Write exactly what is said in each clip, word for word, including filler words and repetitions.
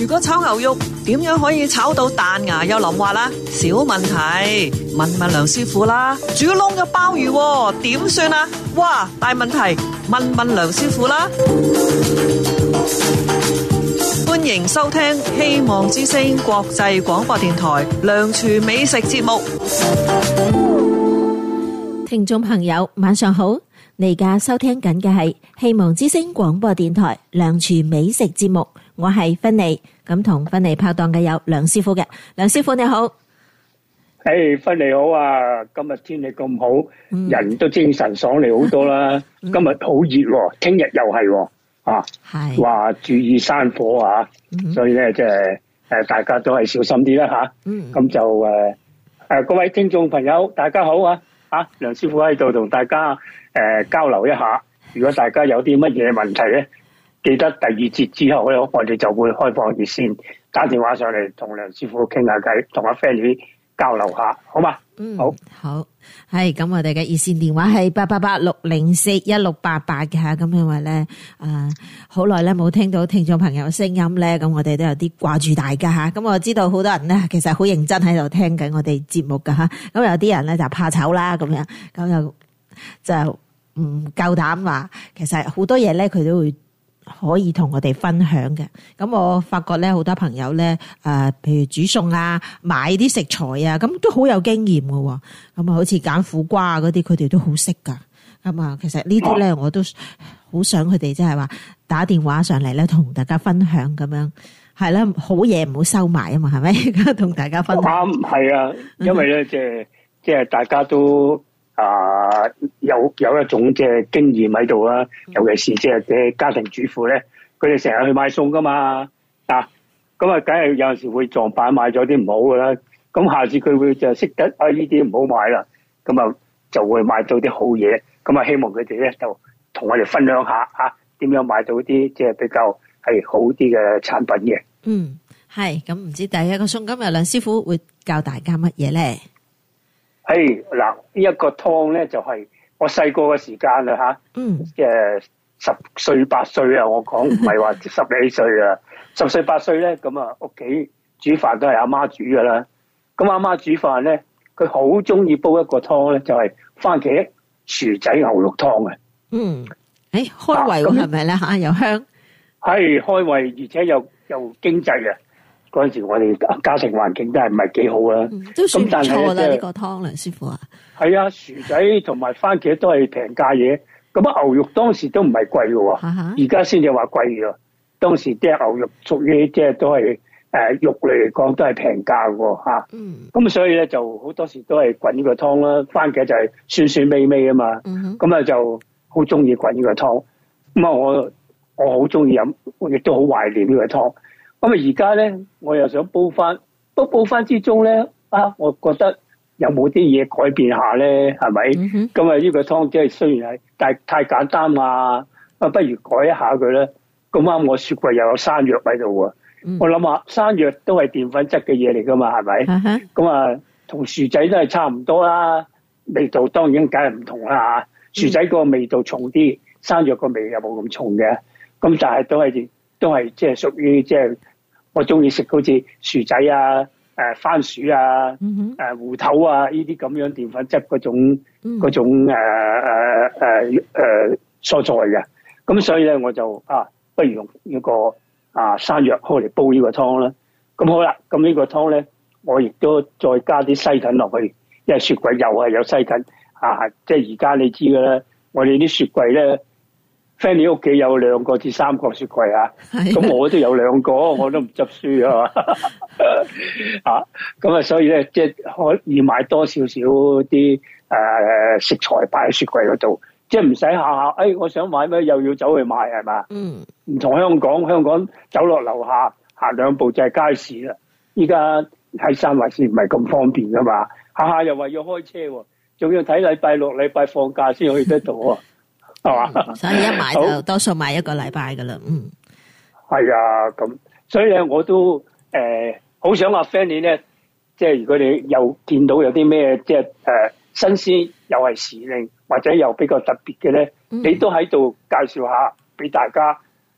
如果炒牛肉點樣可以炒到彈牙又腍滑啦？小問題，問問梁師傅啦。煮燶嘅鮑魚點算啊？哇，大問題，問問梁師傅啦。歡迎收聽希望之聲國際廣播電台梁廚美食節目。 聽眾朋友晚上好，你而家收聽緊嘅係希望之聲廣播電台梁廚美食節目，我係芬妮，咁同芬妮拍檔嘅有梁師傅嘅。梁師傅你好。 誒，芬妮好啊！今日天氣咁好，嗯、人都精神爽利好多啦。嗯、今日好熱，聽日又係啊，係話注意山火啊，嗯、所以咧即係誒，大家都係小心啲啦吓。咁、嗯、就誒誒、呃，各位聽眾朋友，大家好啊！啊，梁師傅喺度同大家誒、呃、交流一下。如果大家有啲乜嘢問題咧，記得第二節之後咧，我哋就會開放熱線，打電話上嚟同梁師傅傾下偈，同阿 Fanny 交流下，好嘛？ 嗯，好，好，係咁，我哋嘅熱線電話係八八八六零四一六八八嘅吓，咁因為咧，誒，好耐咧冇聽到聽眾朋友聲音咧，咁我哋都有啲掛住大家吓，咁我知道好多人咧，其實好認真喺度聽緊我哋節目噶吓，咁有啲人咧就怕醜啦，咁樣，咁又就唔夠膽話，其實好多嘢咧佢都會可以同我哋分享嘅。咁我發覺咧，好多朋友咧，誒、呃，譬如煮餸啊，買啲食材啊，咁都好有經驗嘅。咁啊，好似揀苦瓜啊嗰啲，佢哋都好識噶。咁啊，其實呢啲咧，我都好想佢哋即係話打電話上嚟咧，同大家分享咁樣。係啦，好嘢唔好收埋啊嘛，係咪？同大家分享。啱， 係啊，因為咧，即係即係大家都。啊，有有一種即係經驗喺度啦，尤其是即係嘅家庭主婦咧，佢哋成日去買餸噶嘛，啊，咁啊，梗係有陣時會撞板買咗啲唔好噶啦，咁下次佢會就識得啊呢啲唔好買啦，咁啊就會買到啲好嘢，咁啊希望佢哋咧就同我哋分享下啊點樣買到啲即係比較係好啲嘅產品嘅。 嗯，係，咁唔知第一個餸今日梁師傅會教大家乜嘢咧？ 誒，嗱，呢一個湯咧就係我細個嘅時間啦吓，嗯，即係十歲八歲啊，我講唔係話十幾歲啊，十歲八歲咧，咁啊屋企煮飯都係阿媽煮噶啦，咁阿媽煮飯咧，佢好中意煲一個湯咧，就係番茄薯仔牛肉湯嘅。嗯， 誒，開胃喎係咪咧吓？又香， 係開胃，而且又又經濟嘅。嗰陣時我哋家庭環境都係唔係幾好啦， 都算唔錯啦呢個湯，梁師傅啊。 係啊，薯仔同埋番茄都係平價嘢。咁啊牛肉當時都唔係貴嘅，而家先至話貴嘅。當時啲牛肉屬於即係都係誒肉類嚟講都係平價嘅吓。嗯。咁所以咧就好多時都係滾呢個湯啦。番茄就係酸酸味味啊嘛。嗯。咁啊就好中意滾呢個湯。咁啊我我好中意飲，亦都好懷念呢個湯。咁啊！而家咧，我又想煲翻，不煲翻之中咧，啊，我覺得有冇啲嘢改變下咧？係咪？咁啊、嗯，呢個湯即係雖然係但係太簡單啊，啊，不如改一下佢咧。咁啱，我雪櫃又有山藥喺度喎。嗯、我諗下，山藥都係澱粉質嘅嘢嚟噶嘛，係咪？咁啊，同薯仔都係差唔多啦，味道當然梗係唔同啦。薯仔個味道重啲，山藥個味又冇咁重嘅。咁但係都係都係即係屬於即係。我中意食好似薯仔啊、誒番薯啊、誒芋頭啊呢啲咁樣澱粉質嗰種嗰、嗯、種誒誒誒誒蔬菜嘅，咁所以咧我就啊，不如用呢個啊山藥開嚟煲呢個湯啦。咁好啦，咁呢個湯咧，我亦都再加啲西芹落去，因為雪櫃又係有西芹啊，即係而家你知㗎啦，我哋啲雪櫃咧。Fanny 屋企有兩個至三個雪櫃啊，咁我都有兩個，我都唔執輸啊嘛，啊，咁啊，所以咧，即係可以買多少少啲誒食材擺喺雪櫃嗰度，即係唔使下下，誒、哎，我想買咩又要走去買係嘛，嗯，唔同香港，香港走落樓下行兩步就係街市啦，依家喺三圍線唔係咁方便噶嘛，下下又話要開車，仲要睇禮拜六、禮拜放假先去得到啊。係嘛、嗯？所以一買就多數買一個禮拜噶啦，嗯。係啊，咁所以咧，我都誒好、呃、想話 Fanny 咧，即係如果你又見到有啲咩即係誒、呃、新鮮又係時令或者又比較特別嘅咧，嗯、你都喺度介紹下俾大家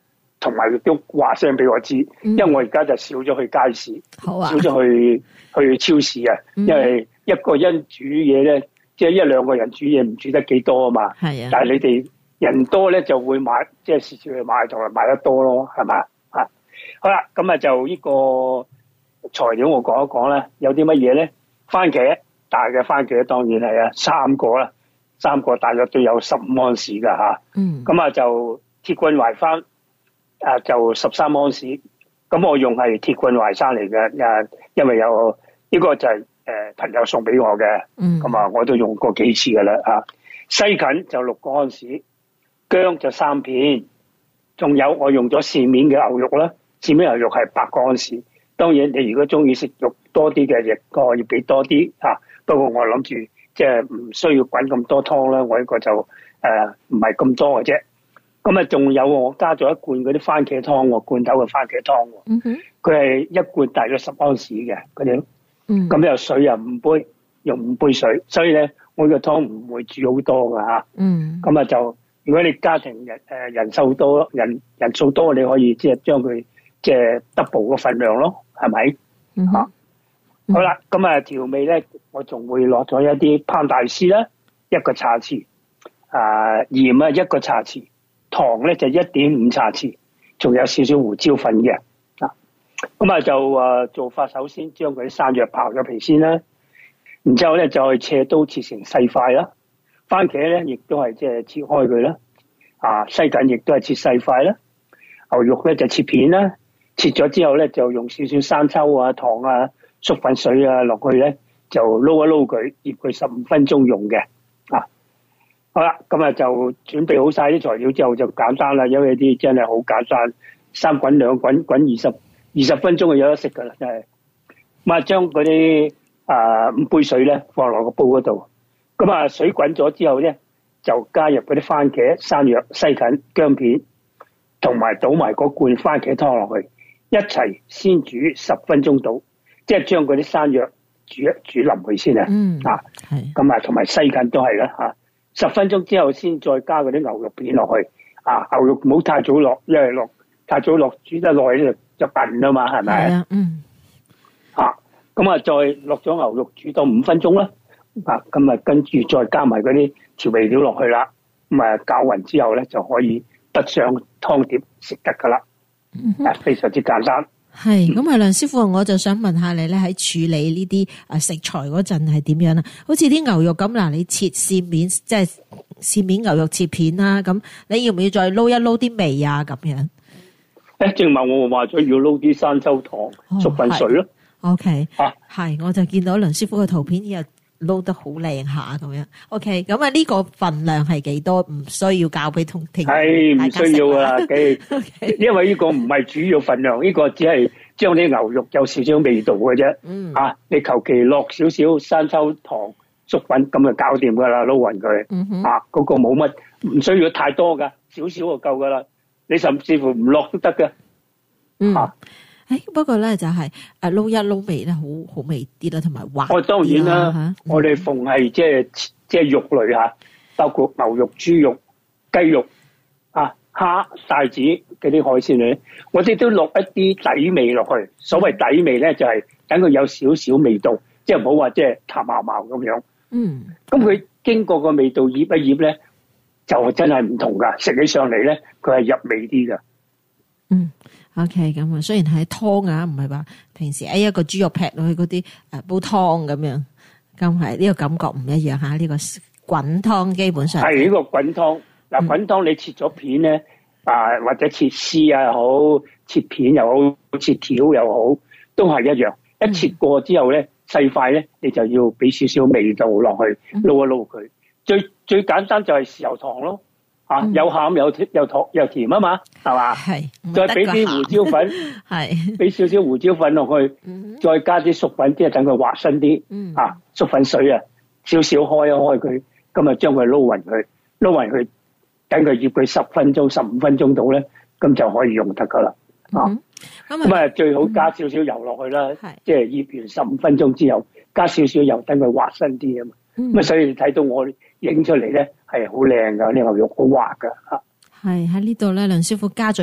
同埋亦都話聲俾我知，因為我而家就少咗去街市， 好啊， 少咗去去超市啊，因為一個人煮嘢咧，即係一兩個人煮嘢唔煮得幾多啊嘛。係啊，但係你哋人多咧就會買，即係時時去買同埋買得多咯，係嘛啊？好啦，咁啊就呢個材料我講一講啦，有啲乜嘢咧？番茄，大嘅番茄當然係啊，三個啦，三個大約都有十五安士噶吓。嗯，咁啊就鐵棍淮番。啊，就十三安士，咁我用係鐵棍淮山嚟嘅，啊，因為有呢、這個就係、是、誒、呃、朋友送俾我嘅，咁、嗯、啊我都用過幾次噶啦啊。西芹就六個安士，薑就三片，仲有我用咗線面嘅牛肉啦，線面牛肉係八個安士。當然你如果中意食肉多啲嘅，亦可以俾多啲啊。不過我諗住即係唔需要滾咁多湯啦，我呢個就誒唔係咁多嘅啫。咁啊，仲有我加咗一罐嗰啲番茄湯喎，罐頭嘅番茄湯喎。嗯哼，佢係一罐大約十安士嘅嗰啲。嗯，咁有水啊五杯，用五杯水，所以咧我個湯唔會煮好多噶吓。嗯，咁啊就如果你家庭人誒人數多，人人數多，你可以即係將佢即係 double 個份量咯，係咪？嗯，啊嗯、好啦，咁啊調味咧，我仲會落咗一啲烹大師啦，一個茶匙，啊鹽啊一個茶匙。糖咧就一點五茶匙，仲有少少胡椒粉嘅啊。咁啊就誒做法，首先將佢啲山藥刨咗皮先啦，然之後咧再斜刀切成細塊啦。番茄咧亦都係即係切開佢啦。啊，西芹亦都係切細塊啦。牛肉咧就切片啦，切咗之後咧就用少少生抽啊、糖啊、粟粉水啊落去咧，就撈一撈佢，醃佢十五分鐘用嘅。好啦，咁啊就準備好晒啲材料之後就簡單啦，因為啲真係好簡單，三滾兩滾，滾二十二十分鐘就有得食噶啦，真係。咁啊將嗰啲啊五杯水咧放落個煲嗰度，咁啊水滾咗之後咧就加入嗰啲番茄、山藥、西芹、薑片，同埋倒埋嗰罐番茄湯落去，一齊先煮十分鐘到，即係將嗰啲山藥煮一煮淋去先啊。嗯，啊，係。咁啊同埋西芹都係啦吓。十分鐘之後先再加嗰啲牛肉片落去，啊牛肉唔好太早落，因為落太早落煮得耐咧就韌啊嘛，係咪？係啊，嗯。啊，咁啊再落咗牛肉煮到五分鐘啦，啊咁啊跟住再加埋嗰啲調味料落去啦，咁啊攪勻之後咧就可以得上湯碟食得噶啦，啊非常之簡單。 係咁啊，梁師傅，我就想問下你咧，喺處理呢啲啊食材嗰陣係點樣啦？好似啲牛肉咁嗱，你切線面，即係線面牛肉切片啦，咁你要唔要再撈一撈啲味啊？咁樣？ 誒，正話我話咗要撈啲生抽、糖、粟粉水咯。 O K，啊，係，我就見到梁師傅嘅圖片又撈得好靚下咁樣。O K，咁啊呢個份量係幾多？唔需要交俾同聽。 係唔需要啊，嘅，因為呢個唔係主要份量，呢個只係將啲牛肉有少少味道嘅啫。嗯，啊，你求其落少少生抽、糖、粟粉咁就搞掂噶啦，撈勻佢。嗯哼，啊，嗰個冇乜，唔需要太多噶，少少就夠噶啦。你甚至乎唔落都得嘅。 嗯。啊誒，不過咧就係誒撈一撈味咧，好好味啲啦，同埋滑。 我當然啦，嗯、我哋逢係即係即係肉類吓，包括牛肉、豬肉、雞肉啊、蝦、帶子嗰啲海鮮類，我哋都落一啲底味落去。所謂底味咧，就係等佢有少少味道，即係唔好話即係淡茂茂咁樣。嗯。咁佢經過個味道醃一醃咧，就真係唔同噶，食起上嚟咧，佢係入味啲噶。 嗯。O K， 咁啊，雖然係湯啊，唔係話平時誒一個豬肉劈落去嗰啲誒煲湯咁樣，咁係呢個感覺唔一樣吓。呢、這個滾湯基本上係呢、這個滾湯嗱，滾湯你切咗片咧啊，或者切絲又好，切片又好，切條又好，都係一樣。一切過之後咧，細塊咧，你就要俾少少味道落去，撈一撈佢。最最簡單就係豉油糖咯。啊，有鹹有有糖又甜啊嘛，係嘛？係，再俾啲胡椒粉，係，俾少少胡椒粉落去，嗯、再加啲粟粉，即係等佢滑身啲。嗯，啊，粟粉水啊，少少開一開佢，咁啊將佢撈勻佢，撈勻佢，等佢醃佢十分鐘、十五分鐘到咧，咁就可以用得噶啦。嗯、啊，咁啊最好加少少油落去啦，嗯、即係醃完十五分鐘之後，加少少油，等佢滑身啲啊嘛。咁啊，所以你睇到我影出嚟咧，係好靚噶，呢牛肉好滑噶吓。係喺呢度咧，梁師傅加咗一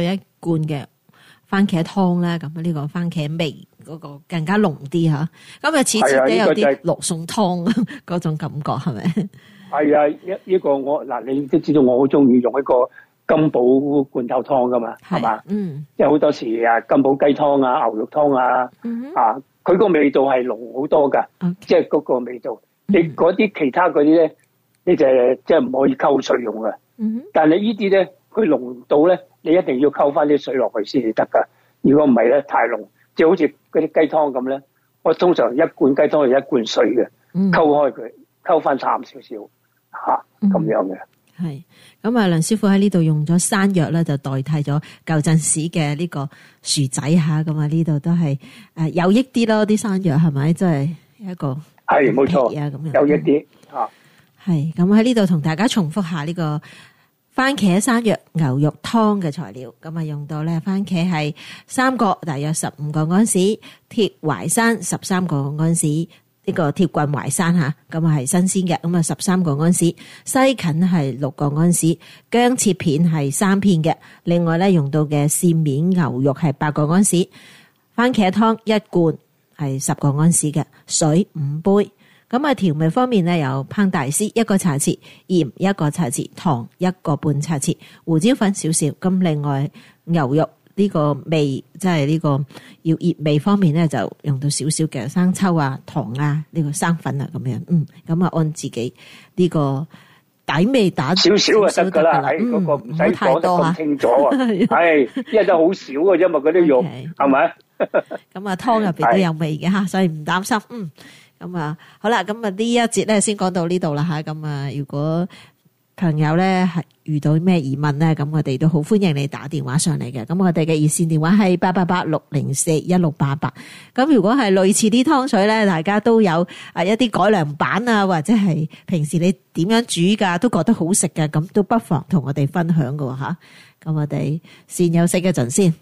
罐嘅番茄湯咧，咁呢個番茄味嗰個更加濃啲吓，咁啊似似地有啲羅宋湯嗰種感覺係咪？ 係啊，呢呢個我嗱，你都知道我好中意用一個金寶罐頭湯噶嘛，係嘛？嗯，即係好多時啊，金寶雞湯啊、牛肉湯啊，嗯、啊，佢個味道係濃好多噶，即係嗰個味道。你嗰啲其他嗰啲咧，你就即係唔可以溝水用噶。嗯，但係呢啲咧，佢濃到咧，你一定要溝翻啲水落去先至得噶。如果唔係咧，太濃，即係好似嗰啲雞湯咁咧，我通常一罐雞湯係一罐水嘅，溝開佢，溝翻淡少少。吓、啊、咁樣嘅係咁啊！梁師傅喺呢度用咗山藥咧，就代替咗舊陣時嘅呢個薯仔吓。咁啊，呢度都係誒有益啲咯，啲山藥係咪？即係一個係冇錯啊，咁樣有益啲吓。 係咁喺呢度同大家重複下呢個番茄山藥牛肉湯嘅材料。咁啊，用到咧番茄係三個，大約十五個安士；鐵淮山十三個安士。呢個鐵棍淮山吓，咁啊係新鮮嘅，咁啊十三個安士，西芹係六個安士，薑切片係三片嘅，另外咧用到嘅線面牛肉係八個安士，番茄湯一罐係十個安士嘅，水五杯。咁啊調味方面咧有烹大師一個茶匙，鹽一個茶匙，糖一個半茶匙，胡椒粉少少。咁另外牛肉呢個味即係呢個要熱味方面咧，就用到少少嘅生抽啊、糖啊、呢個生粉啊咁樣。嗯，咁啊按自己呢個底味打少少就得噶啦。喺嗰個唔使講得咁清楚啊。係，因為都好少嘅啫嘛，嗰啲肉係咪？ 咁啊湯入邊都有味嘅吓，所以唔擔心。嗯，咁啊好啦，咁啊呢一節咧先講到呢度啦吓。咁啊如果朋友咧係遇到咩疑問咧，咁我哋都好歡迎你打電話上嚟嘅。咁我哋嘅熱線電話係八八八六零四一六八八。咁如果係類似啲湯水咧，大家都有啊一啲改良版啊，或者係平時你點樣煮噶，都覺得好食嘅，咁都不妨同我哋分享㗎吓。咁我哋先休息一陣先。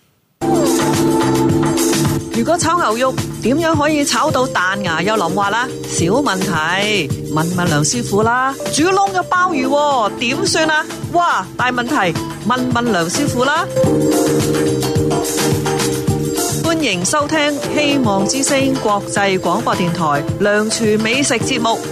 如果炒牛肉點樣可以炒到彈牙又腍滑啦？小問題，問問梁師傅啦。煮燶嘅鮑魚點算啊？哇，大問題，問問梁師傅啦。歡迎收聽希望之聲國際廣播電台梁廚美食節目。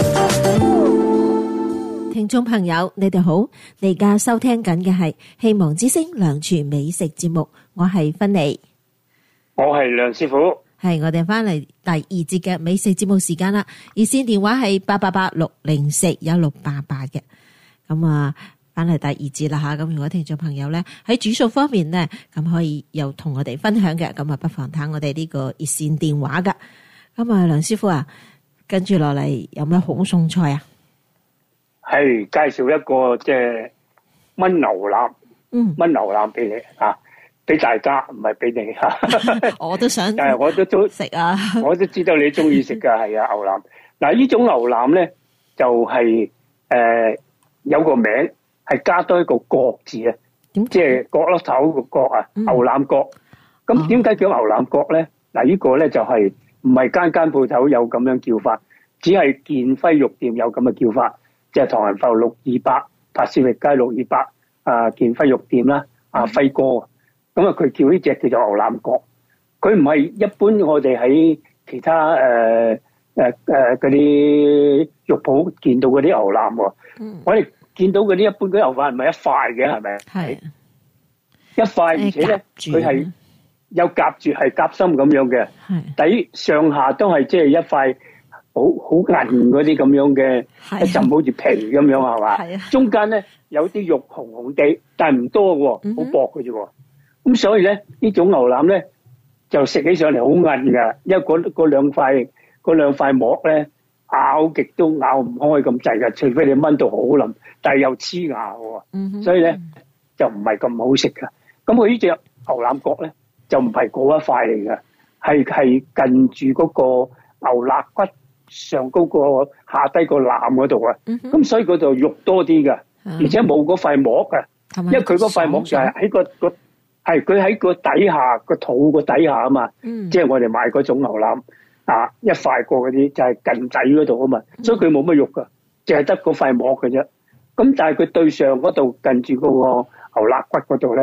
聽眾朋友，你哋好，你而家收聽緊嘅係希望之聲梁廚美食節目，我係芬妮。 我係梁師傅， 係我哋翻嚟第二節嘅美食節目時間啦。熱線電話係八八八六零四一六八八嘅。咁啊，翻嚟第二節啦吓。咁如果聽眾朋友咧喺煮餸方面咧，咁可以又同我哋分享嘅，咁啊不妨睇我哋呢個熱線電話噶。咁啊，梁師傅啊，跟住落嚟有咩好餸菜啊？ 係介紹一個即係燜牛腩，嗯，燜牛腩俾你啊。俾大家唔係俾你吓， 我都想， 但係我都都食啊！ 我都知道你中意食噶，係啊牛腩。嗱呢種牛腩咧就係、是、誒、呃、有個名係加多一個角字啊，即係角落頭個角啊，牛腩角。咁點解叫牛腩角咧？嗱、啊、呢個咧就係唔係間間鋪頭有咁樣叫法，只係建輝肉店有咁嘅叫法，即係唐人埠六二八、柏斯域街六二八啊，建輝肉店啦，阿、啊、輝哥。咁啊，佢叫呢隻叫做牛腩角，佢唔係一般我哋喺其他誒誒誒嗰啲肉鋪見到嗰啲牛腩喎。嗯、我哋見到嗰啲一般嗰啲牛腩唔係一塊嘅，係咪？係一塊，而且咧佢係有夾住係夾心咁樣嘅，底上下都係即係一塊好好韌嗰啲咁樣嘅一浸好似皮咁樣係嘛？係啊，中間咧有啲肉紅紅地，但係唔多喎，好薄嘅啫喎。咁所以咧，呢種牛腩咧就食起上嚟好韌噶，因為嗰嗰兩塊嗰兩塊膜咧咬極都咬唔開咁滯噶，除非你炆到好腍，但係又黐牙喎，嗯、所以咧就唔係咁好食噶。咁佢呢隻牛腩角咧就唔係嗰一塊嚟噶，係係近住嗰個牛肋骨上嗰個下低個腩嗰度啊。咁、嗯、所以嗰度肉多啲噶，嗯、而且冇嗰塊膜噶，嗯、因為佢嗰塊膜就係喺個個。係佢喺個底下個肚個底下啊嘛，嗯、即係我哋買嗰種牛腩啊，一塊過嗰啲就係近仔嗰度啊嘛，嗯、所以佢冇乜肉噶，淨係得嗰塊膜嘅啫。咁但係佢對上嗰度近住嗰個牛肋骨嗰度咧，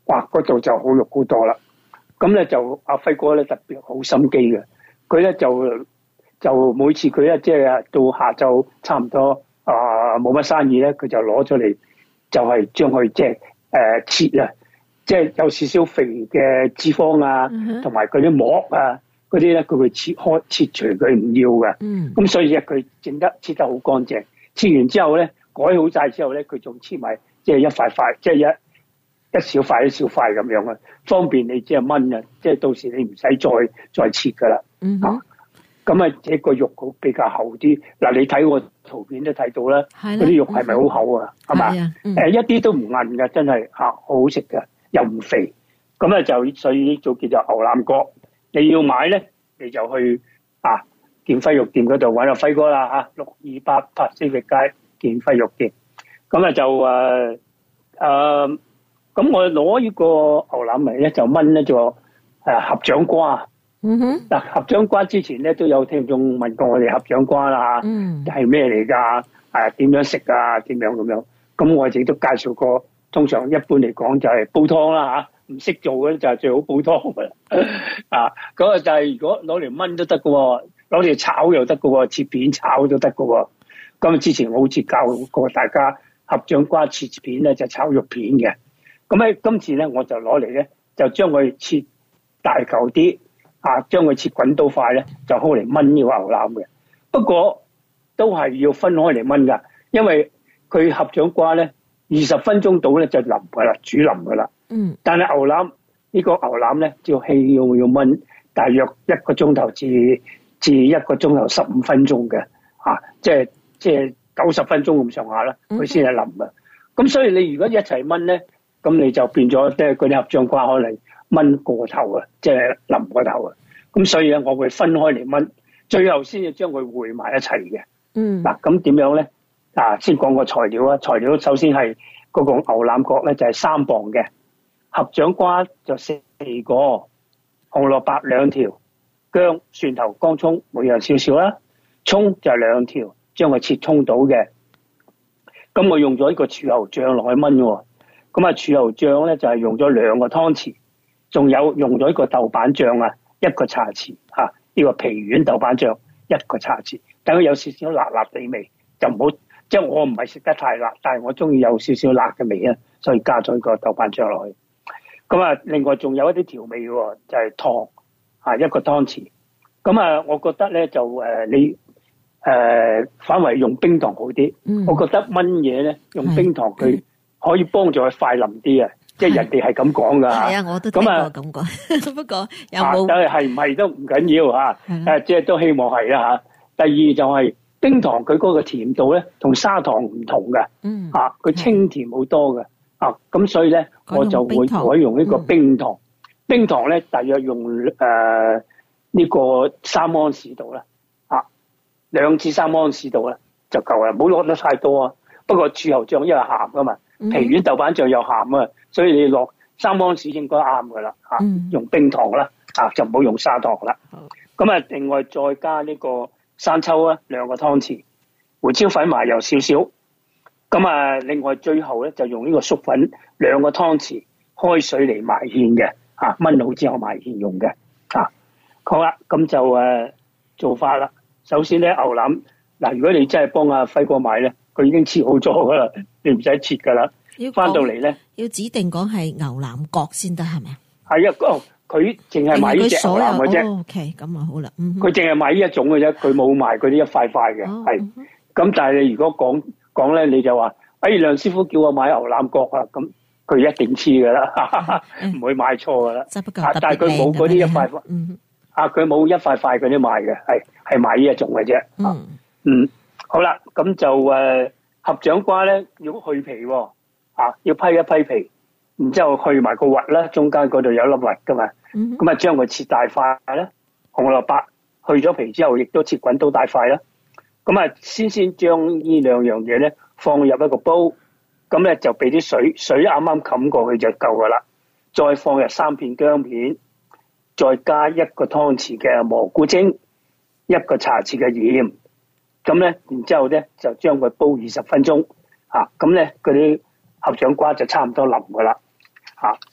哇嗰度就好肉好多啦。咁咧就阿輝哥咧特別好心機嘅，佢咧就就每次佢咧即係到下晝差唔多啊冇乜生意咧，佢就攞咗嚟就係將佢即係誒切啊，即係有少少肥嘅脂肪啊，同埋嗰啲膜啊嗰啲咧，佢會切開切除佢唔要嘅。咁、嗯、所以咧佢整得切得好乾淨。切完之後咧改好晒之後咧，佢仲切埋即係一塊塊，即係一一小塊一小塊咁樣啊，方便你即係炆啊，即係到時你唔使再再切噶啦。嗯啊咁啊，這個肉好比較厚啲。嗱，你睇我圖片都睇到啦，嗰啲肉係咪好厚啊？係嘛？誒、嗯呃，一啲都唔韌㗎，真係嚇，好好食㗎，又唔肥。咁啊，就所以呢種叫做牛腩角。你要買咧，你就去啊建輝肉店嗰度揾阿輝哥啦嚇，六二八柏斯域街建輝肉店。咁啊就誒誒，咁、呃呃、我攞呢個牛腩嚟咧，就炆一個誒合掌瓜。嗯哼，嗱，合掌瓜之前咧都有聽眾問過我哋合掌瓜啦，嗯，係咩嚟㗎？誒點樣食啊？點樣咁樣？咁我哋都介紹過，通常一般嚟講就係煲湯啦嚇，唔識做嘅就係最好煲湯㗎啦。啊，嗰個就係如果攞嚟炆都得嘅喎，攞嚟炒又得嘅喎，切片炒都得嘅喎。咁之前我好似教過大家合掌瓜切片咧就炒肉片嘅。咁喺今次咧我就攞嚟咧就將佢切大嚿啲。啊，將佢切滾刀塊咧，就好嚟炆呢個牛腩嘅。不過都係要分開嚟炆噶，因為佢合掌瓜咧，二十分鐘到咧就腍噶啦，煮腍噶啦。嗯。但係牛腩呢個牛腩咧，要氣要要炆大約一個鐘頭至至一個鐘頭十五分鐘嘅，啊，即係即係九十分鐘咁上下啦，佢先係腍嘅。咁、嗯、所以你如果一齊炆咧，咁你就變咗即係嗰啲合掌瓜可能炆過頭啊，即係腍過頭啊，咁所以咧我會分開嚟炆，最後先至將佢燴埋一齊嘅。嗯，嗱咁點樣咧？啊，先講個材料啊，材料首先係嗰個牛腩角咧就係三磅嘅，合掌瓜就四個，紅蘿蔔兩條，薑、蒜頭、乾葱每樣少少啦，葱就兩條，將佢切葱到嘅。咁我用咗呢個柱侯醬落去炆喎，咁啊柱侯醬咧就係用咗兩個湯匙。仲有用咗一個豆瓣醬啊，一個茶匙嚇，呢、這個皮丸豆瓣醬一個茶匙，等佢有少少辣辣地味，就唔好即係我唔係食得太辣，但係我中意有少少辣嘅味啊，所以加咗一個豆瓣醬落去。咁啊，另外仲有一啲調味喎，就係、是、糖啊一個湯匙。咁啊，我覺得咧就誒、呃、你誒、呃、反為用冰糖好啲、嗯。我覺得炆嘢咧用冰糖佢可以幫助佢快腍啲啊。即係人哋係咁講㗎， 係啊，我都聽過咁講。不過有冇？ 但係係唔係都唔緊要嚇，誒即係都希望係啦嚇。第二就係冰糖佢嗰個甜度咧，同砂糖唔同嘅，嗯，啊佢清甜好多嘅，啊咁所以咧我就會改用呢個冰糖。嗯、冰糖咧大約用誒呢、呃這個三安士度啦，啊兩至三安士度啦就夠啦，唔好攞得太多啊。不過柱侯醬因為鹹㗎嘛。皮丸豆瓣醬又鹹啊，所以你落三安士應該啱噶啦嚇，用冰糖啦嚇，就唔好用砂糖啦。咁啊，另外再加呢個生抽啊，兩個湯匙，胡椒粉麻油少少。咁啊，另外最後咧就用呢個粟粉兩個湯匙，開水嚟埋芡嘅嚇，燜好之後埋芡用嘅嚇。好啦，咁就誒做法啦。首先咧牛腩嗱，如果你真係幫阿輝哥買咧。佢已經切好咗噶啦，你唔使切噶啦。翻到嚟咧，要指定講係牛腩角先得，係咪啊？係啊，佢淨係買呢隻牛腩嘅啫。O K，咁啊好啦。佢淨係買呢一種嘅啫，佢冇賣嗰啲一塊塊嘅。係、哦。咁、嗯、但係你如果講講咧，你就話，哎，梁師傅叫我買牛腩角啊，咁佢一定黐噶啦，唔會買錯噶啦。但係佢冇嗰啲一塊塊。嗯。啊，佢冇一塊塊嗰啲賣嘅，係係買呢一種嘅啫。嗯。嗯。好啦，咁就誒、呃、合掌瓜咧要去皮喎、哦，啊要批一批皮，然之後去埋個核啦，中間嗰度有粒核噶嘛，咁啊將佢切大塊啦，紅蘿蔔去咗皮之後，亦都切滾刀大塊啦，咁啊先先將呢兩樣嘢咧放入一個煲，咁咧就俾啲水，水啱啱冚過去就夠噶啦，再放入三片薑片，再加一個湯匙嘅蘑菇精，一個茶匙嘅鹽。咁咧，然之後咧就將佢煲二十分鐘，嚇咁咧嗰啲合掌瓜就差唔多腍噶啦，嚇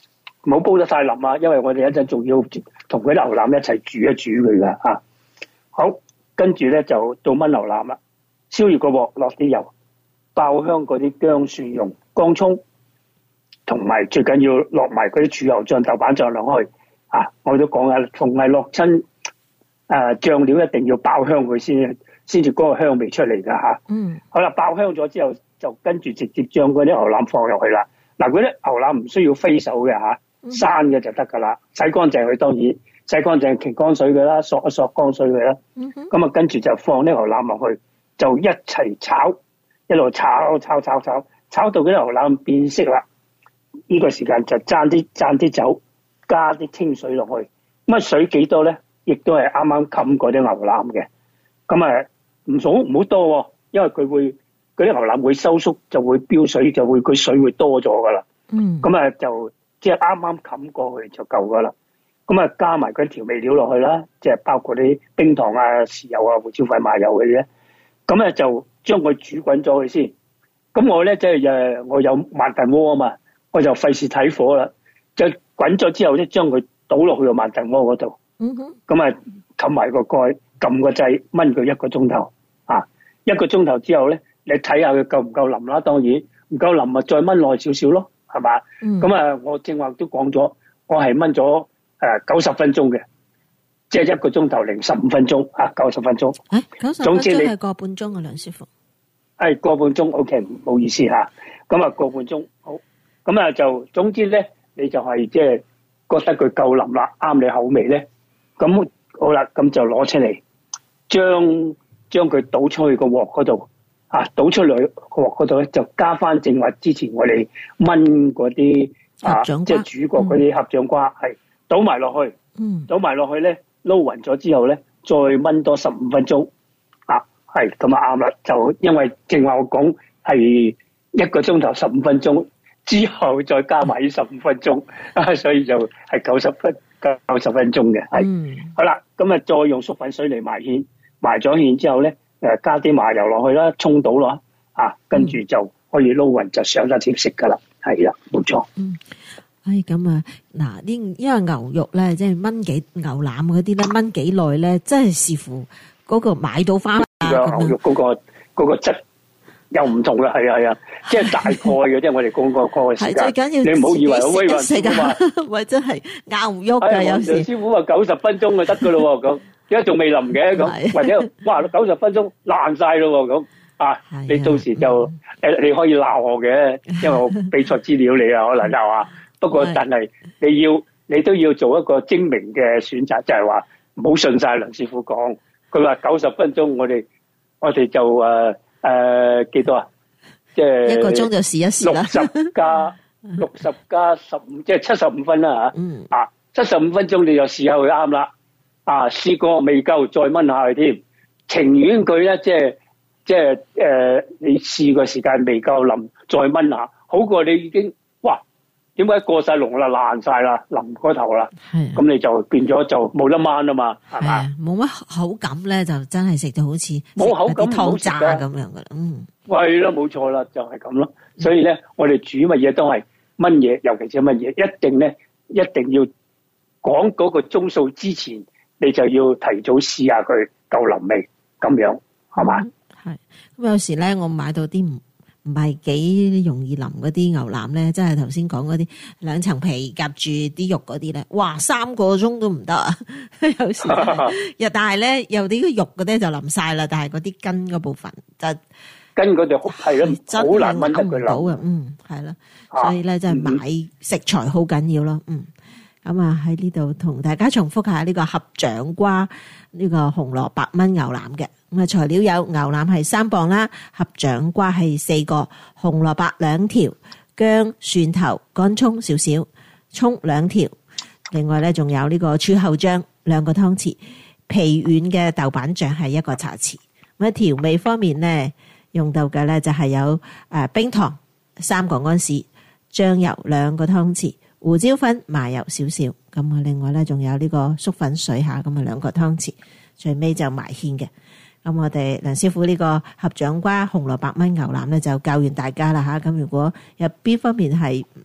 唔好煲得太腍啊，因為我哋一陣仲要同嗰啲牛腩一齊煮一煮佢噶吓。好，跟住咧就到燜牛腩啦，燒熱個鑊，落啲油，爆香嗰啲薑蒜蓉、乾葱，同埋最緊要落埋嗰啲豉油醬、豆瓣醬落去啊！我都講啊，逢係落親誒醬料一定要爆香佢先，先至嗰個香味出嚟噶吓。嗯，好啦，爆香咗之後，就跟住直接將嗰啲牛腩放入去啦。嗱，嗰啲牛腩唔需要飛手嘅吓，生嘅就得噶啦，洗乾淨佢當然，洗乾淨擎乾水佢啦，索一索乾水佢啦。咁啊，跟住就放啲牛腩落去，就一齊炒，一路炒炒炒炒，炒到嗰啲牛腩變色啦。呢個時間就爭啲爭啲酒，加啲清水落去。咁啊，水幾多咧？亦都係啱啱冚嗰啲牛腩嘅。咁啊，唔好唔好多，因為佢會嗰啲牛腩會收縮，就會飆水，就會佢水會多咗噶啦。嗯。咁啊，就即係啱啱冚過去就夠噶啦。咁啊，加埋嗰啲調味料落去啦，即係包括啲冰糖啊、豉油啊、胡椒粉、麻油嗰啲咧。咁咧就將佢煮滾咗佢先。咁我咧即係誒，我有慢燉鍋啊嘛。我就費事睇火啦，就滾咗之後咧，將佢倒落去個慢燉鍋嗰度。嗯哼。咁啊，冚埋個蓋，撳個掣，燜佢一個鐘頭。啊，一個鐘頭之後咧，你睇下佢夠唔夠腍啦。當然唔夠腍，咪再燜耐少少咯，係嘛？嗯。咁啊，我正話都講咗，我係燜咗誒九十分鐘嘅，即係一個鐘頭零十五分鐘啊，九十分鐘。誒， 九十分鐘係個半鐘啊，梁師傅。 係個半鐘 ，OK，唔好意思吓。咁啊，個半鐘好。咁啊，就總之咧，你就係即係覺得佢夠腍啦，啱你口味咧。咁好啦，咁就攞出嚟，將將佢倒出去個鑊嗰度啊，倒出嚟個鑊嗰度咧，就加翻正話之前我哋燜嗰啲啊，即係煮過嗰啲合掌瓜，係、嗯、倒埋落去，嗯，倒埋落去咧，撈勻咗之後咧，再燜多十五分鐘啊，係咁啊啱啦，就因為正話我講係一個鐘頭十五分鐘。之後再加埋呢十五分鐘，啊，所以就係九十分九十分鐘嘅，係、嗯、好啦。咁啊，再用粟粉水嚟埋芡，埋咗芡之後咧，誒加啲麻油落去啦，葱到啦，啊，跟住就可以撈勻就上得切食噶啦，係啦，冇錯。嗯， 哎咁啊，嗱，呢因為牛肉咧，即係燜幾牛腩嗰啲咧，燜幾耐咧，真係視乎嗰個買到翻啊牛肉嗰、嗰個嗰、嗰個質。又唔同啦，係啊係啊，即係大概嘅，即係我哋講個嗰個時間。 係最緊要， 你唔好以為好威猛時間，或者係拗唔喐㗎。有時梁師傅話九十分鐘就得噶咯，咁點解仲未腍嘅咁？或者哇九十分鐘爛晒咯咁啊！你到時就誒，你可以鬧我嘅，因為我俾錯資料你啊，可能鬧啊。不過但係你要你都要做一個精明嘅選擇，就係話唔好信晒梁師傅講。佢話九十分鐘，我哋我哋就誒。誒，幾多啊？即係一個鐘就試一試啦。 六十加六十加十五，即係七十五分啦吓。嗯。啊，七十五分鐘你就試下佢啱啦。啊，試過未夠再燜下佢添。情願佢咧，即係即係誒，你試個時間未夠腍，再燜下，好過你已經哇，點解過晒籠啦，爛晒啦，腍嗰頭啦。係。咁你就變咗就冇得燜啊嘛，係嘛？ 冇乜口感咧，就真係食到好似冇口感湯渣咁樣噶啦。嗯。 係咯，冇錯啦，就係咁咯。所以咧，我哋煮乜嘢都係燜嘢，尤其是乜嘢，一定咧，一定要講嗰個鐘數之前，你就要提早試下佢夠腍未，咁樣係嘛？ 係咁有時咧，我買到啲唔唔係幾容易腍嗰啲牛腩咧，即係頭先講嗰啲兩層皮夾住啲肉嗰啲咧，哇，三個鐘都唔得啊！有時又但係咧，有啲肉嗰啲就腍晒啦，但係嗰啲筋嗰部分就筋嗰度係咯，好難燜得佢腍啊。嗯，係啦，所以咧，即係買食材好緊要咯。嗯，咁啊喺呢度同大家重複下呢個合掌瓜呢個紅蘿蔔燜牛腩嘅。咁啊，材料有牛腩係三磅啦，合掌瓜係四個，紅蘿蔔兩條，薑、蒜頭、乾葱少少，葱兩條。另外咧，仲有呢個柱侯醬兩個湯匙，皮軟嘅豆瓣醬係一個茶匙。咁啊，調味方面咧，用到嘅咧就係有誒冰糖三個安士，醬油兩個湯匙，胡椒粉、麻油少少。咁啊，另外咧仲有呢個粟粉水下，咁啊兩個湯匙。最尾就埋芡嘅。咁我哋梁師傅呢個合掌瓜紅蘿蔔燜牛腩咧就教完大家啦吓。咁如果有邊方面係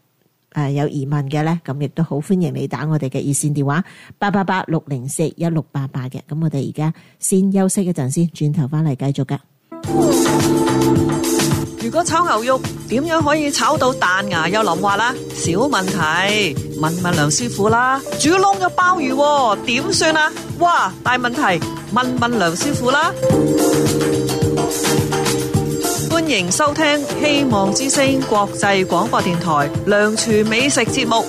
誒有疑問嘅咧，咁亦都好歡迎你打我哋嘅熱線電話八八八六零四一六八八嘅。咁我哋而家先休息一陣先，轉頭翻嚟繼續噶。 如果炒牛肉點樣可以炒到彈牙又腍滑啦？小問題，問問梁師傅啦。煮窿有鮑魚點算啊？哇，大問題，問問梁師傅啦。歡迎收聽希望之聲國際廣播電台梁廚美食節目。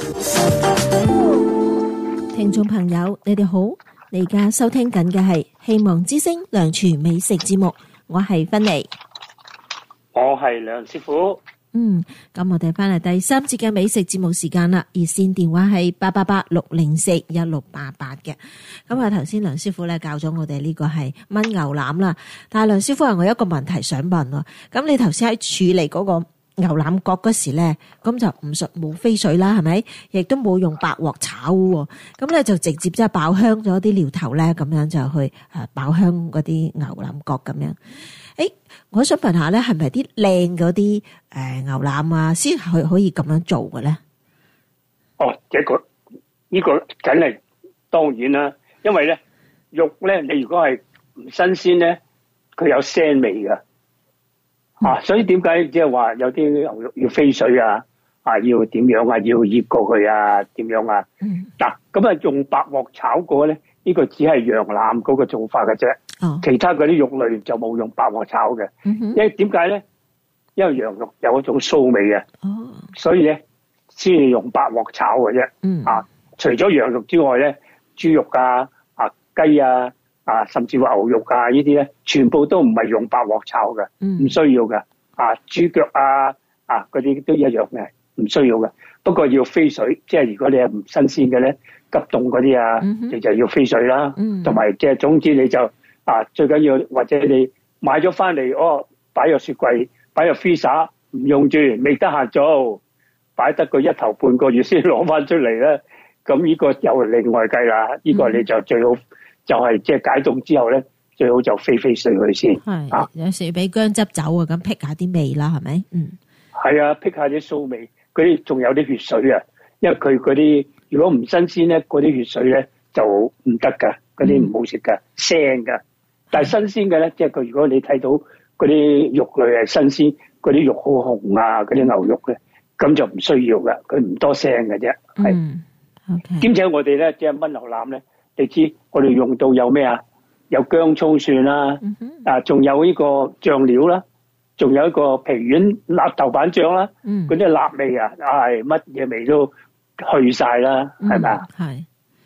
聽眾朋友，你哋好，你而家收聽緊嘅係希望之聲梁廚美食節目，我係芬妮。 我係梁師傅。 嗯，咁我哋翻嚟第三節嘅美食節目時間啦，熱線電話係八八八六零四一六八八嘅。咁啊，頭先梁師傅咧教咗我哋呢個係燜牛腩啦，但係梁師傅話我有一個問題想問喎。咁你頭先喺處理嗰個牛腩角嗰時咧，咁就唔熟冇飛水啦，係咪？亦都冇用白鑊炒喎，咁咧就直接即係爆香咗啲料頭咧，咁樣就去誒爆香嗰啲牛腩角咁樣。誒，我想問下咧，係咪啲靚嗰啲誒牛腩啊，先去可以咁樣做嘅咧？ 哦，這個呢個梗係當然啦，因為咧肉咧，你如果係唔新鮮咧，佢有腥味噶。啊，所以點解即係話有啲牛肉要飛水啊？啊，要點樣啊？要醃過去啊？點樣啊？嗯。嗱，咁啊，用白鑊炒過咧，呢個只係羊腩嗰個做法嘅啫。哦。其他嗰啲肉類就冇用白鑊炒嘅。嗯哼。因為點解咧？因為羊肉有一種臊味嘅。哦。所以咧，先要用白鑊炒嘅啫。嗯。啊，除咗羊肉之外咧，豬肉啊、啊雞啊。啊，甚至話牛肉啊呢啲咧，全部都唔係用白鑊炒嘅，唔、嗯、需要嘅。啊，豬腳啊，啊嗰啲都一樣嘅，唔需要嘅。不過要飛水，即係如果你係唔新鮮嘅咧，急凍嗰啲啊，嗯、你就要飛水啦。同埋即係總之你就啊，最緊要或者你買咗翻嚟，哦，擺入雪櫃，擺入 freezer，唔用住，未得閒做，擺得個一頭半個月先攞翻出嚟咧。咁呢個又另外計啦，呢、這個你就最好。就係即係解凍之後咧，最好就飛飛水佢先。係啊， 有時俾薑汁酒啊，咁辟下啲味啦，係咪？嗯，係啊，辟下啲臊味。嗰啲仲有啲血水啊，因為佢嗰啲如果唔新鮮咧，嗰啲血水咧就唔得噶，嗰啲唔好食噶，腥噶。但係新鮮嘅咧，即係佢如果你睇到嗰啲肉類係新鮮，嗰啲肉好紅啊，嗰啲牛肉咧，咁就唔需要噶，佢唔多腥嘅啫。係， 嗯 OK。 兼且我哋咧即係燜牛腩咧。你知我哋用到有咩啊？有薑葱蒜啦，啊，仲有呢個醬料啦，仲有一個皮丸辣豆瓣醬啦，嗰啲辣味啊，唉，乜嘢味都去晒啦，係咪啊？ 係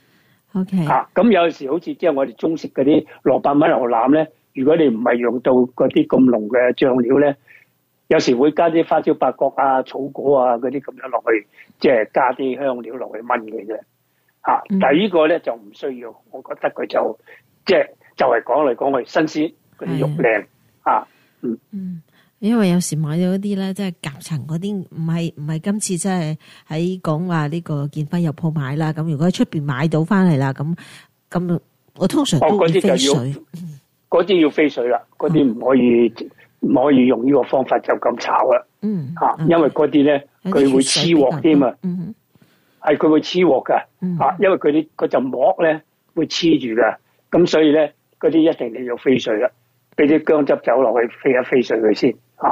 ，OK。 啊，咁有時好似即係我哋中式嗰啲蘿蔔燜牛腩咧，如果你唔係用到嗰啲咁濃嘅醬料咧，有時會加啲花椒、八角啊、草果啊嗰啲咁樣落去，即係加啲香料落去燜嘅啫。啊！但係呢個咧就唔需要，我覺得佢就即係就係講嚟講去新鮮，嗰啲肉靚啊，嗯嗯，因為有時買咗啲咧，即係夾層嗰啲，唔係唔係今次即係喺講話呢個建輝藥鋪買啦。咁如果喺出邊買到翻嚟啦，咁咁我通常都會飛水， 嗰啲要飛水啦，嗰啲唔可以唔、嗯、可以用呢個方法就咁炒啦。嗯，吓、啊，因為嗰啲咧佢會黐鑊添啊。嗯。係佢會黐鑊噶，啊，因為佢啲嗰陣膜咧會黐住噶，咁所以咧嗰啲一定你要飛水啦，俾啲薑汁酒落去飛一飛水佢先，啊。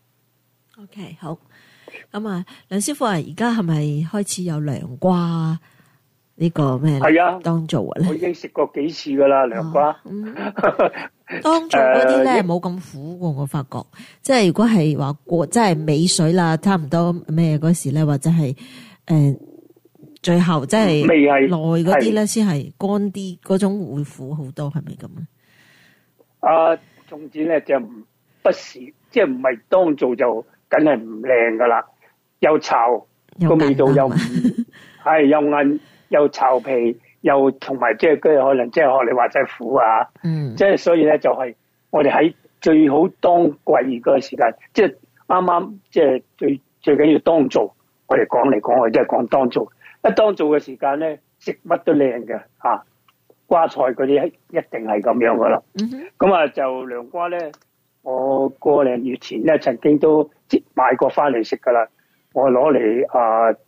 OK， 好，咁啊，梁師傅啊，而家係咪開始有涼瓜呢個咩？係啊，當造啊咧， 我已經食過幾次噶啦涼瓜。 嗯、當造嗰啲咧冇咁苦喎，我發覺，即係如果係話過，即係尾水啦，差唔多咩嗰時咧，或者係誒。呃最後即係耐嗰啲咧，先係乾啲，嗰種會苦好多，係咪咁啊？ 啊，總之咧就不是，即係唔係當造就，梗係唔靚噶啦，又臭個味道又唔係又韌又臭皮，又同埋即係佢可能即係學你話齋苦啊，嗯，即係所以咧就係我哋喺最好當季個時間，即係啱啱即係最最緊要當造，我哋講嚟講去即係講當造。一當做嘅時間咧，食乜都靚嘅嚇，瓜菜嗰啲一定係咁樣噶啦。咁啊就涼瓜咧，我個零月前咧曾經都買過翻嚟食噶啦。我攞嚟啊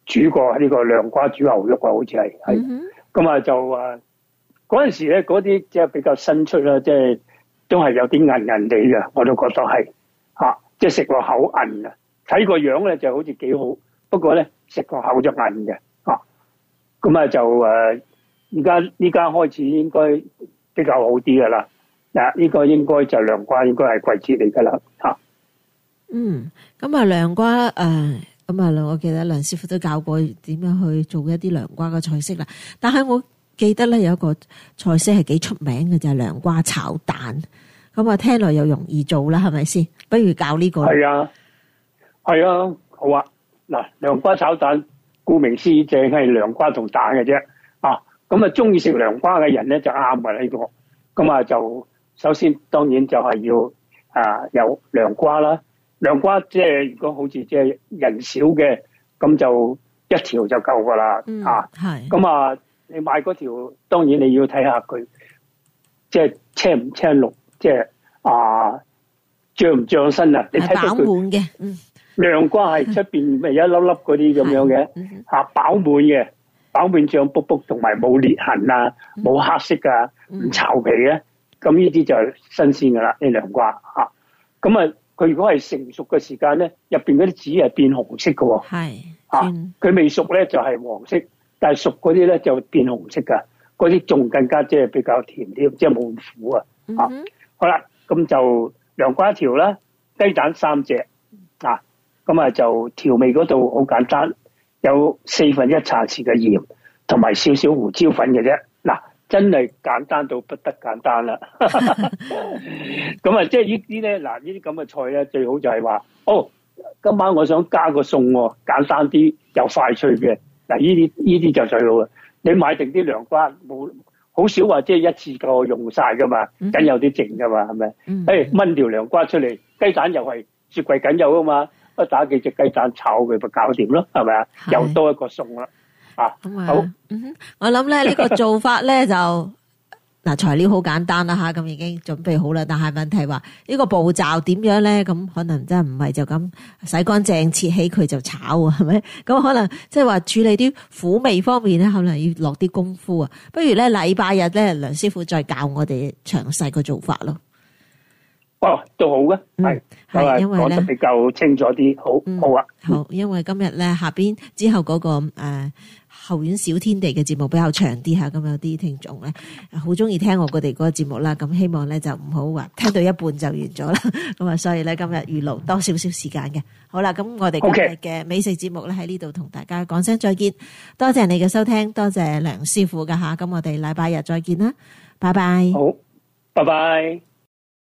煮過呢個涼瓜煮牛肉啊，好似係係咁啊，就誒嗰陣時咧，嗰啲即係比較新出啦，即係都係有啲韌韌地嘅，我都覺得係嚇，即係食落口韌啊。睇個樣咧就好似幾好，不過咧食個口就韌嘅嚇。咁啊就誒，而家呢家開始應該比較好啲噶啦。嗱，呢個應該就涼瓜應該係季節嚟噶啦嚇。 嗯，咁啊涼瓜誒，咁啊我記得梁師傅都教過點樣去做一啲涼瓜嘅菜式啦。但係我記得咧有一個菜式係幾出名嘅，就係涼瓜炒蛋。咁啊聽落又容易做啦，係咪先？不如教呢個。係啊，係啊，好啊。嗱，涼瓜炒蛋，顧名思義淨係涼瓜同蛋嘅啫。啊，咁啊中意食涼瓜嘅人咧就啱嘅呢個。咁啊就首先當然就係要啊有涼瓜啦。涼瓜即係如果好似即係人少嘅，咁就一條就夠噶啦。嗯，啊，係。咁啊，你買嗰條，當然你要睇下佢，即係青唔青綠，即係啊脹唔脹身啊？你睇到佢飽滿嘅，嗯，涼瓜係出邊咪一粒粒嗰啲咁樣嘅，吓飽滿嘅，飽滿脹卜卜，同埋冇裂痕啊，冇黑色啊，唔巢皮咧，咁呢啲就係新鮮噶啦，啲涼瓜吓，咁啊。佢如果係成熟嘅時間咧，入邊嗰啲籽係變紅色嘅喎。係啊，佢未熟咧就係黃色，但係熟嗰啲咧就變紅色㗎。嗰啲仲更加即係比較甜啲，即係冇咁苦啊。啊，好啦，咁就涼瓜一條啦，雞蛋三隻啊，咁啊就調味嗰度好簡單，有四分一茶匙嘅鹽，同埋少少胡椒粉嘅啫。嗱。真係簡單到不得簡單啦！咁啊，即係呢啲咧，嗱呢啲咁嘅菜咧，最好就係話，哦，今晚我想加個餸喎，簡單啲又快脆嘅。嗱，呢啲呢啲就最好啦。你買定啲涼瓜，冇好少話即係一次過用晒噶嘛，梗有啲剩噶嘛，係咪？誒，燜條涼瓜出嚟，雞蛋又係雪櫃緊有啊嘛，一打幾隻雞蛋炒佢咪搞掂咯，係咪啊？又多一個餸啦。啊，好， 嗯，我諗咧呢個做法咧就嗱材料好簡單啦吓，咁已經準備好啦。但係問題話呢個步驟點樣咧？咁可能真係唔係就咁洗乾淨切起佢就炒啊，係咪？咁可能即係話處理啲苦味方面咧，可能要落啲功夫啊。不如咧禮拜日咧，梁師傅再教我哋詳細個做法咯。 哦，都好嘅，係係因為講得比較清楚啲，好、嗯、好啊。 好，因為今日咧下邊之後嗰、那個誒。呃後院小天地嘅節目比較長啲吓，咁有啲聽眾咧好中意聽我哋嗰個節目啦，咁希望咧就唔好話聽到一半就完咗啦，咁啊所以咧今日預留多少少時間嘅。好啦，咁我哋今日嘅美食節目咧喺呢度同大家講聲再見，多謝你嘅收聽，多謝梁師傅噶吓，咁我哋禮拜日再見啦，拜拜。 好，拜拜。